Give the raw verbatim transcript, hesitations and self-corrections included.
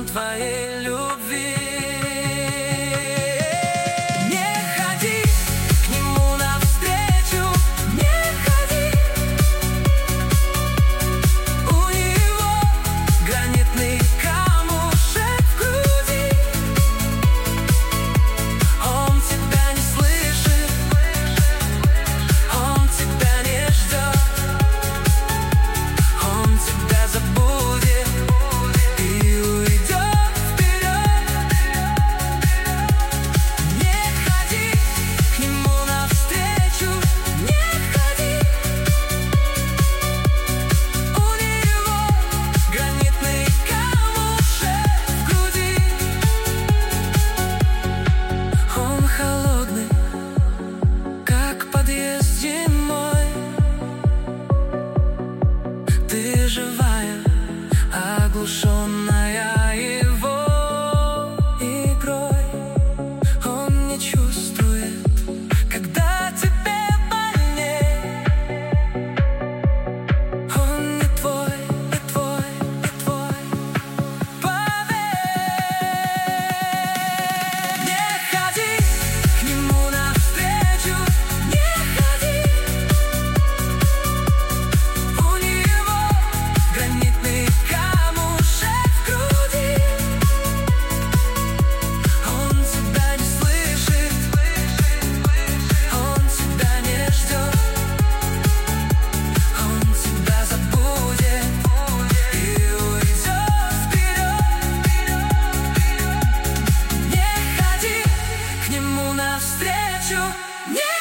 твоей любви. Не ходи к нему навстречу, не ходи. У него гранитный камушек в груди. Он тебя не слышит, он тебя не ждет. Он тебя забудет и уйдет вперед. Не ходи к нему навстречу, не ходи. У него гранитный камушек в груди. Он холодный, как подъезд зимой. Ты живая, оглушенная его игрой. Он не чувствует, когда тебе больней. Он не твой, не твой, не твой. Поверь. Не ходи к нему навстречу, не ходи. У него гранитный камушек в груди. Он тебя не слышит, он тебя не ждет. Он тебя забудет и уйдет вперед. Не ходи к нему навстречу, не